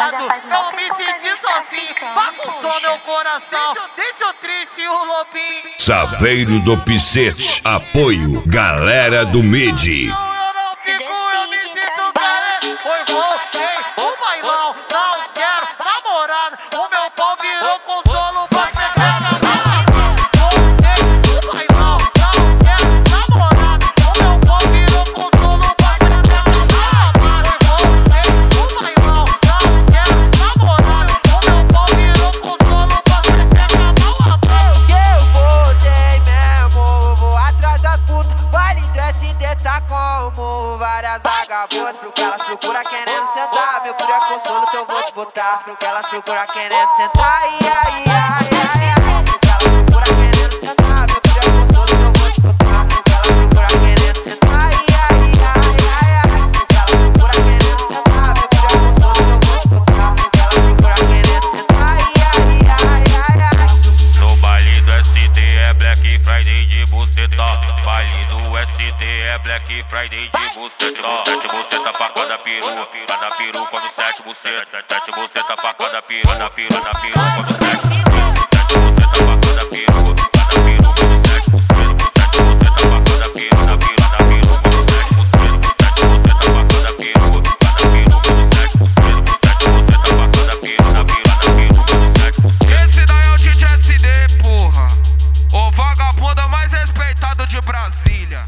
lado. Eu me senti sozinho, bagunçou meu coração. Deixa triste o lobinho. Saveiro do Picete, apoio, galera do Midi. Eu não fico, eu me sinto carente. Foi voltei, o bailão, não quero namorado. O meu pau virou consolo pra pegar na mão. Voltei, o bailão, não quero namorado. O meu pau virou consolo pra pegar na mão. Voltei, o bailão, não quero namorado. O meu pau virou consolo pra pegar na mão. Eu voltei mesmo, vou atrás das putas. Baile do SD tá como várias vagabundas. Porque elas procuram querendo sentar. Meu puro é consolo, então eu vou te botar. Porque elas procuram querendo sentar. Ai, ai, ai, ai. Porque elas procuram querendo sentar. Meu puro é consolo, então eu vou te botar. Porque elas procuram querendo sentar. Ai, ai, ai, ai. Porque elas procuram querendo sentar. Meu puro é consolo, então eu vou te botar. Porque elas procuram querendo sentar. Ai, ai, ai, ai. No baile do SD é Black Friday de buceta. Baile do SD é Black Friday de buceta. 7 buceta pra cada peru. Cada peru quando 7 buceta. 7 buceta pra cada peru. Cada peru quando 7 buceta. 7 buceta pra cada peru. Cada peru quando 7 buceta. 7 buceta pra cada peru. Cada peru quando 7 buceta. 7 buceta pra cada peru. Cada peru quando 7 buceta. 7 buceta pra cada peru. Cada peru quando 7 buceta. Esse daí é o DJ SD, porra. O vagabundo mais respeitado de Brasília.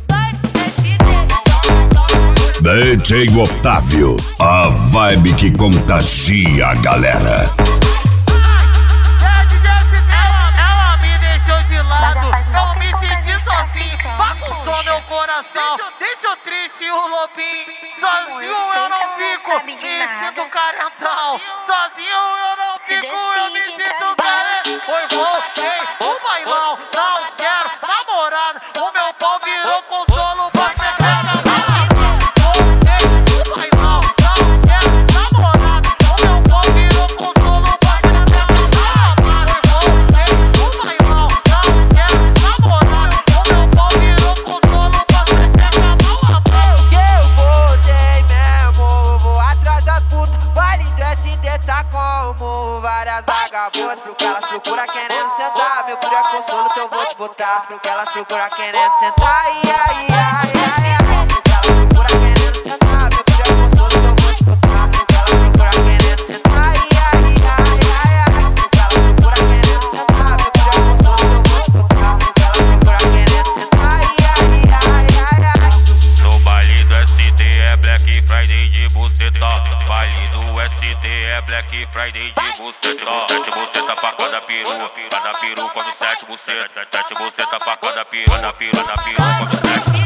DJ Otávio, a vibe que contagia a galera. Ela me deixou de lado, eu me senti sozinho, bagunçou meu coração. Deixa triste o lobinho, sozinho eu não fico, me sinto carentão. Sozinho eu não fico, eu me sinto carentão. Foi voltei, o bailão, não quero namorado. O meu pau virou consolo pra pegar na mão. Voltei, o bailão, não quero namorado. O meu pau virou consolo pra pegar na mão. Voltei, o bailão, não quero namorado. O meu pau virou consolo pra pegar na mão. Eu voltei mesmo, vou atrás das putas. Baile do SD tá como várias vagabundas. Porque elas procuram querendo sentar. Meu puro é consolo, então eu vou te botar. Porque elas procuram querendo sentar. Ai, ai, ai, ai. Porque elas procuram querendo sentar. Meu puro é consolo, então eu vou te botar. Porque elas procuram querendo sentar. Ai, ai, ai, ai. Porque elas procuram querendo sentar. Meu puro é consolo, então eu vou te botar. Porque elas procuram querendo sentar. Ai, ai, ai, ai. No baile do SD é Black Friday de buceta. Baile do SD é Black Friday de buceta. 7 buceta pra cada peru. Cada peru quando 7 buceta. 7 buceta pra cada peru. Cada peru quando 7